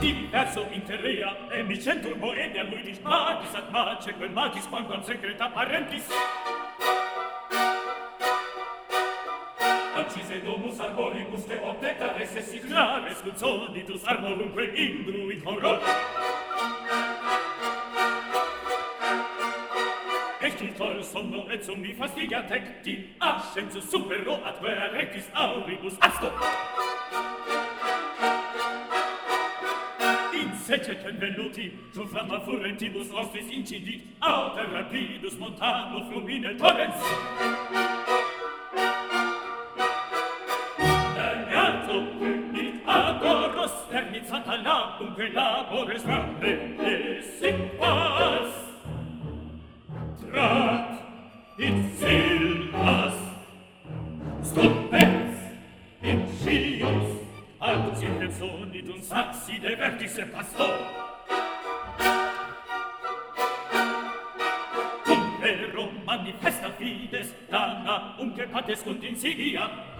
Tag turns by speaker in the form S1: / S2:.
S1: diverso interrea, e mi centur moenia luidis magis ad mace, quel magis quanquam secreta parentis. Accise domus arboribus te opteta recessi clares, cum solitus arborumque indruit horror. Excitor somno et summi fastigiat ecti, ascensus supero advera rectis auribus asto. Secetem venuti, tu flamma furentibus nostris incidit, autem rapidus montano flumine torrens. Dagnato, it adoros, ternizata labumque labores grande, sipas. Trat, it silvas, stupens, in scius, Aut in personit un saxi de vertice pastor. Cum vero manifesta fides, dana unque pates sunt insidia,